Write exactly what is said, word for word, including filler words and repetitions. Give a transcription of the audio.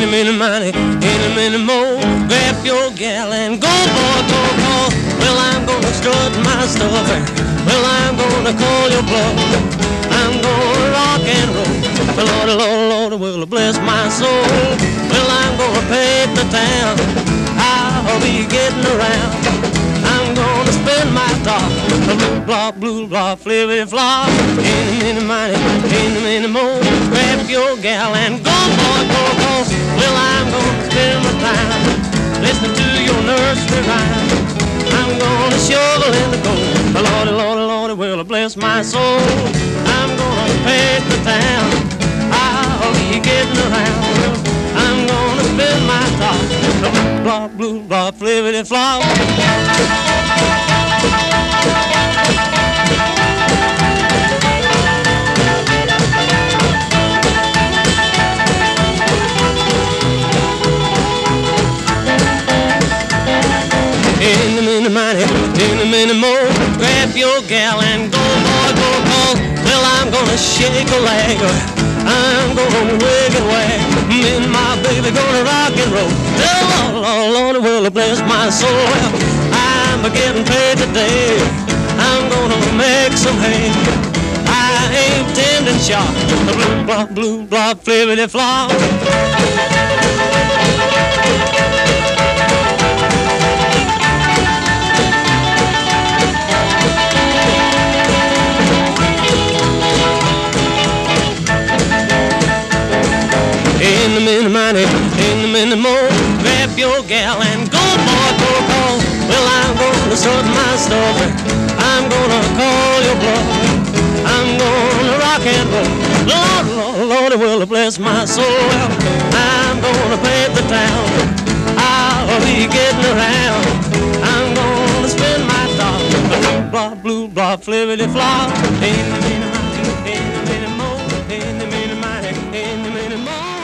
any minute money, any minute more. Grab your gal and go, boy, go, go. Well, I'm gonna strut my stuff and well, I'm gonna call your bluff. I'm gonna rock and roll. Well, Lord, Lord, Lord, will bless my soul. Well, I'm gonna pay the town. I'll be getting around. I'm gonna spend my top. Blue block, blue block, flippity flop. Any minute money, any minute more. Grab your gal and go, boy, go, go. Well, I'm gonna spend my time listening to your nursery rhyme. I'm gonna shovel in the gold. Lordy, Lordy, Lordy, will bless my soul. I'm gonna pay the town. I'll be getting around. I'm gonna spend my top. Blue block, blue block, flippity flop. In the minute money, in a minute more. Grab your gal and go, boy, go, go. Well, I'm gonna shake a leg. I'm gonna wig and wag. Me and my baby gonna rock and roll. Oh, Lord, Lord, will bless my soul. Well, I'm getting paid today. I'm gonna make some hay. I ain't tending shop. Blue block, blue block, flippity flop. In the minute money, in the minute more. Grab your gal and go, boy, go, go. Well, I'm gonna sort my stuff. I'm gonna call your bluff. I'm gonna rock and roll. Lord, Lord, Lord, will bless my soul. I'm gonna pay the town. I'll be getting around. I'm gonna spend my thoughts. Blue block, blue block, flippity flop. In the minute money, in the minute more. In the minute money, in the minute more.